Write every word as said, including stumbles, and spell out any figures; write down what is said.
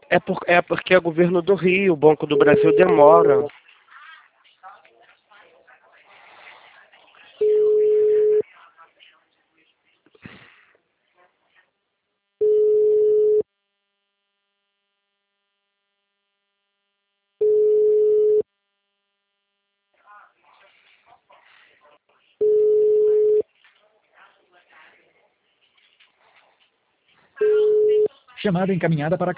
É, por, é porque é governo do Rio, o Banco do Brasil demora. Chamada encaminhada para